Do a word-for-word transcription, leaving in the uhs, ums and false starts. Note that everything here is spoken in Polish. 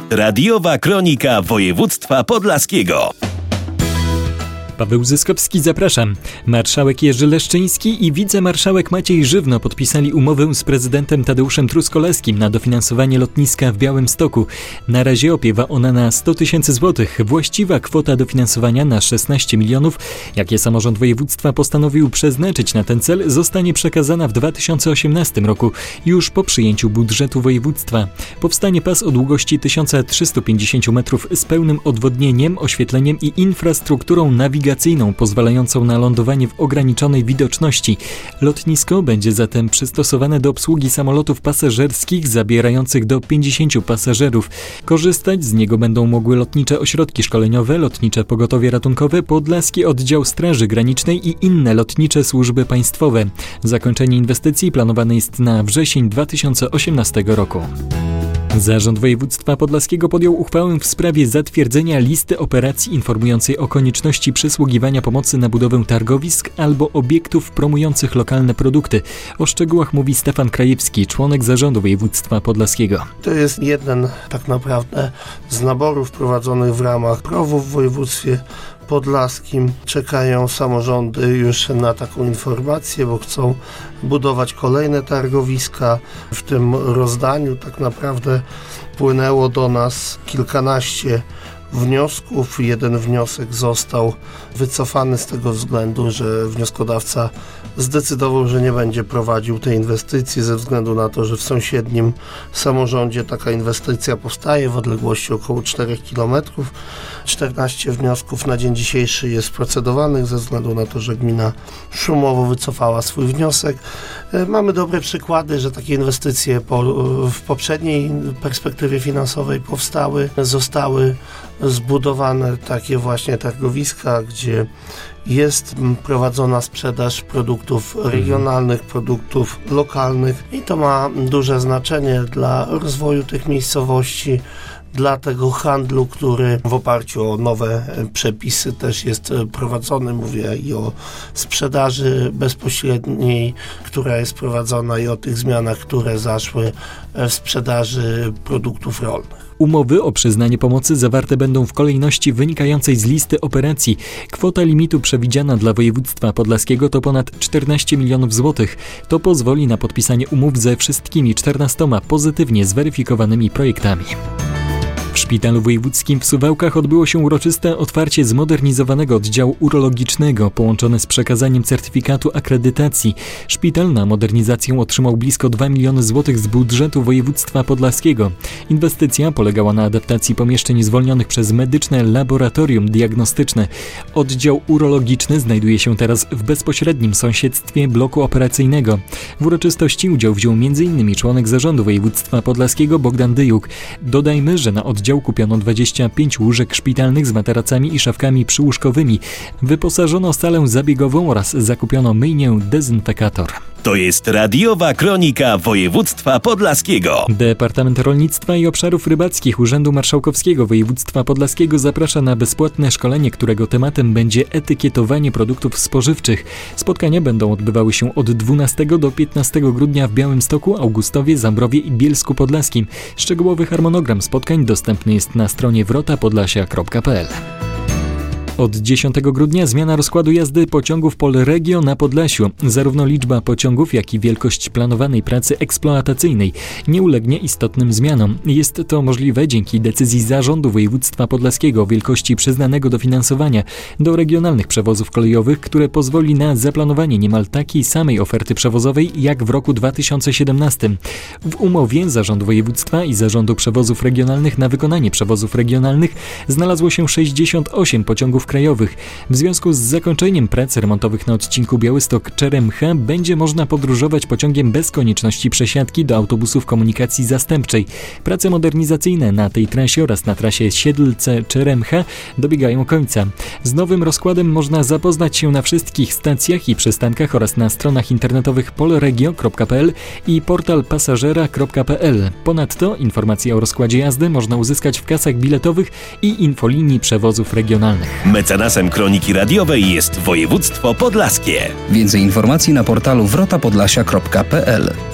Radiowa Kronika Województwa Podlaskiego. Paweł Zyskowski, zapraszam. Marszałek Jerzy Leszczyński i wicemarszałek Maciej Żywno podpisali umowę z prezydentem Tadeuszem Truskoleskim na dofinansowanie lotniska w Białymstoku. Na razie opiewa ona na sto tysięcy złotych. Właściwa kwota dofinansowania na szesnaście milionów, jakie samorząd województwa postanowił przeznaczyć na ten cel, zostanie przekazana w dwa tysiące osiemnastym roku, już po przyjęciu budżetu województwa. Powstanie pas o długości tysiąc trzysta pięćdziesiąt metrów z pełnym odwodnieniem, oświetleniem i infrastrukturą nawigacyjną, pozwalającą na lądowanie w ograniczonej widoczności. Lotnisko będzie zatem przystosowane do obsługi samolotów pasażerskich zabierających do pięćdziesięciu pasażerów. Korzystać z niego będą mogły lotnicze ośrodki szkoleniowe, lotnicze pogotowie ratunkowe, Podlaski Oddział Straży Granicznej i inne lotnicze służby państwowe. Zakończenie inwestycji planowane jest na wrzesień dwa tysiące osiemnastego roku. Zarząd Województwa Podlaskiego podjął uchwałę w sprawie zatwierdzenia listy operacji informującej o konieczności przysługiwania pomocy na budowę targowisk albo obiektów promujących lokalne produkty. O szczegółach mówi Stefan Krajewski, członek Zarządu Województwa Podlaskiego. To jest jeden tak naprawdę z naborów prowadzonych w ramach P R O W-u w województwie podlaskim. Czekają samorządy już na taką informację, bo chcą budować kolejne targowiska. W tym rozdaniu tak naprawdę płynęło do nas kilkanaście wniosków. Jeden wniosek został wycofany z tego względu, że wnioskodawca zdecydował, że nie będzie prowadził tej inwestycji ze względu na to, że w sąsiednim samorządzie taka inwestycja powstaje w odległości około czterech kilometrów. czternaście wniosków na dzień dzisiejszy jest procedowanych ze względu na to, że gmina szumowo wycofała swój wniosek. Mamy dobre przykłady, że takie inwestycje po, w poprzedniej perspektywie finansowej powstały, zostały zbudowane takie właśnie targowiska, gdzie jest prowadzona sprzedaż produktów regionalnych, produktów lokalnych i to ma duże znaczenie dla rozwoju tych miejscowości, dla tego handlu, który w oparciu o nowe przepisy też jest prowadzony. Mówię i o sprzedaży bezpośredniej, która jest prowadzona, i o tych zmianach, które zaszły w sprzedaży produktów rolnych. Umowy o przyznanie pomocy zawarte będą w kolejności wynikającej z listy operacji. Kwota limitu przewidziana dla województwa podlaskiego to ponad czternaście milionów złotych. To pozwoli na podpisanie umów ze wszystkimi czternastoma pozytywnie zweryfikowanymi projektami. W Szpitalu Wojewódzkim w Suwałkach odbyło się uroczyste otwarcie zmodernizowanego oddziału urologicznego, połączone z przekazaniem certyfikatu akredytacji. Szpital na modernizację otrzymał blisko dwa miliony złotych z budżetu województwa podlaskiego. Inwestycja polegała na adaptacji pomieszczeń zwolnionych przez medyczne laboratorium diagnostyczne. Oddział urologiczny znajduje się teraz w bezpośrednim sąsiedztwie bloku operacyjnego. W uroczystości udział wziął między innymi członek Zarządu Województwa Podlaskiego Bogdan Dyjuk. Dodajmy, że na oddział kupiono dwadzieścia pięć łóżek szpitalnych z materacami i szafkami przyłóżkowymi. Wyposażono salę zabiegową oraz zakupiono myjnię, dezynfekator. To jest Radiowa Kronika Województwa Podlaskiego. Departament Rolnictwa i Obszarów Rybackich Urzędu Marszałkowskiego Województwa Podlaskiego zaprasza na bezpłatne szkolenie, którego tematem będzie etykietowanie produktów spożywczych. Spotkania będą odbywały się od dwunastego do piętnastego grudnia w Białymstoku, Augustowie, Zambrowie i Bielsku Podlaskim. Szczegółowy harmonogram spotkań dostępny jest na stronie wrota podlasia kropka p l. Od dziesiątego grudnia zmiana rozkładu jazdy pociągów Polregio na Podlasiu. Zarówno liczba pociągów, jak i wielkość planowanej pracy eksploatacyjnej nie ulegnie istotnym zmianom. Jest to możliwe dzięki decyzji Zarządu Województwa Podlaskiego o wielkości przyznanego dofinansowania do regionalnych przewozów kolejowych, które pozwoli na zaplanowanie niemal takiej samej oferty przewozowej jak w roku dwa tysiące siedemnastym. W umowie Zarządu Województwa i Zarządu Przewozów Regionalnych na wykonanie przewozów regionalnych znalazło się sześćdziesiąt osiem pociągów krajowych. W związku z zakończeniem prac remontowych na odcinku Białystok-Czeremcha będzie można podróżować pociągiem bez konieczności przesiadki do autobusów komunikacji zastępczej. Prace modernizacyjne na tej trasie oraz na trasie Siedlce-Czeremcha dobiegają końca. Z nowym rozkładem można zapoznać się na wszystkich stacjach i przystankach oraz na stronach internetowych polregio kropka p l i portal pasażera kropka p l. Ponadto informacje o rozkładzie jazdy można uzyskać w kasach biletowych i infolinii przewozów regionalnych. Mecenasem Kroniki Radiowej jest województwo podlaskie. Więcej informacji na portalu wrota podlasia kropka p l.